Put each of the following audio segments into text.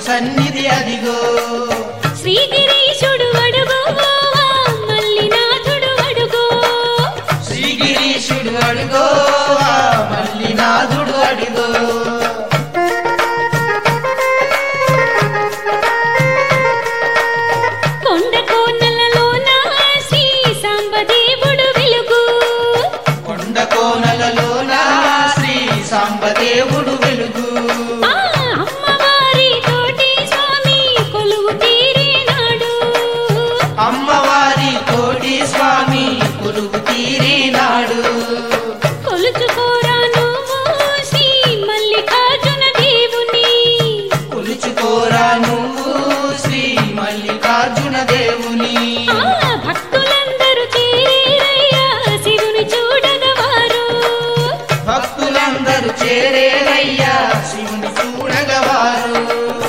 సన్నిధి అదిగో. శ్రీగిరీశుడు అడుగో మల్లినాథుడు అడుగో. శ్రీగిరీశుడు అడుగో మల్లినాథుడు అడుగో. కొండ కోనలలోన శ్రీ సాంబదేవుడు వెలుగు. కొండ కోనలలోన శ్రీ సాంబదేవుడు వెలుగు. అమ్మవారి తోటి స్వామి కొలువు తీరినాడు. అమ్మవారి తోటి స్వామి కొలువు తీరినాడు. కొలుచుకోరా నువ్వు శ్రీ మల్లికార్జున దేవుని. కొలుచుకోరా నువ్వు శ్రీ మల్లికార్జున దేవుని. భక్తులందరూ చేరేరయ్యా శివుని చూడగవారు. భక్తులందరూ చేరేరయ్యా శివుని చూడగవారు.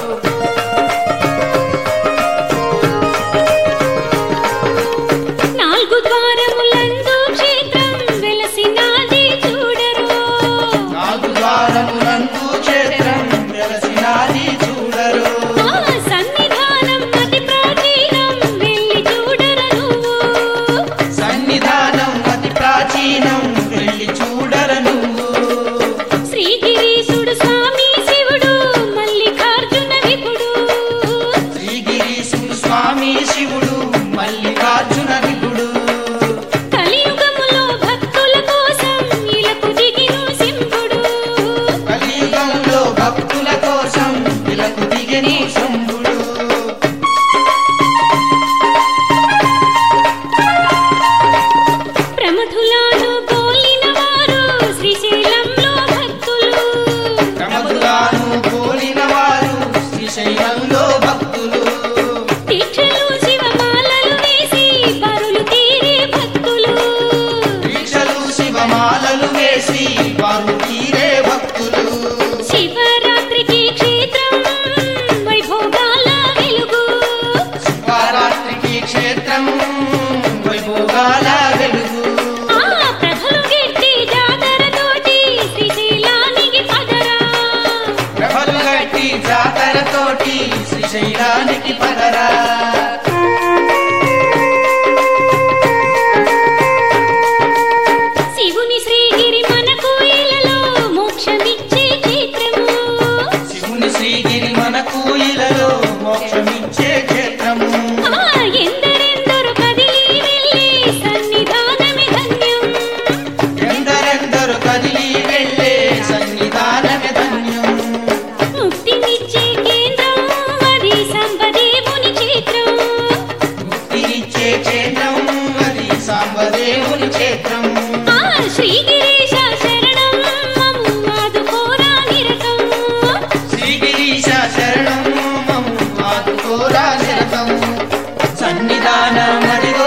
నాలుగు ద్వారములందు క్షేత్రం వెలసినాది చూడరు. నాలుగు ద్వారములందు క్షేత్రం వెలసినాది చూడరు. సన్నిధానం అతి ప్రాచీనం వెళ్ళి చూడరు నువ్వు. సన్నిధానం అతి ప్రాచీనం వెళ్ళి చూడరు నువ్వు. శ్రీగిరీశుడు స్వామి శివుడు మల్లికార్జున విపుడు. శ్రీగిరీశుడు స్వామి శివుడు మల్లికార్జున విపుడు. కలియుగములో భక్తుల కోసం ఇలకు దిగిను సింహుడు. కలియుగంలో భక్తుల కోసం ఇలకు దిగని శంభుడు. ప్రమథులాను పోలిన వారు శ్రీశైలంలో భక్తులు. ప్రమథులాను పోలిన వారు శ్రీశైలంలో భక్తులు. దీక్షలు శివమాలలు వేసి పరులు తీరే భక్తులు. దీక్షలు శివమాలలు వేసి వారు తీరే భక్తులు. శివరాత్రికి క్షేత్రం వైభోగాల వెలుగు. శివరాత్రికి క్షేత్రం వైభోగాల వెలుగు. ప్రభలు గెట్టి జాతరతోటి శ్రీశైలానికి పదరా. ప్రభలు గట్టి జాతరతోటి శ్రీశైలానికి పదరా. శివుని శ్రీగిరి మనకు ఇలలో మోక్షమిచ్చే క్షేత్రము. శివుని శ్రీగిరి మనకు ఇలలో మోక్షమిచ్చే క్షేత్రము. ఎందరెందరు కదిలి వెళ్ళే సన్నిధానమే ధన్యం. ఎందరెందరు కదిలి వెళ్ళే సన్నిధానమే ధన్యం. ముక్తినిచ్చే కేంద్రం అది సాంబదేవుని క్షేత్రం. ముక్తినిచ్చే క్షేత్రం అది సాంబదేవుని క్షేత్రం. శ్రీగిరీశ శరణం మమ్ము ఆదుకోరా నిరతం. శ్రీగిరీశ శరణం మమ్ము ఆదుకోరా నిరతం. సన్నిధానమదిగో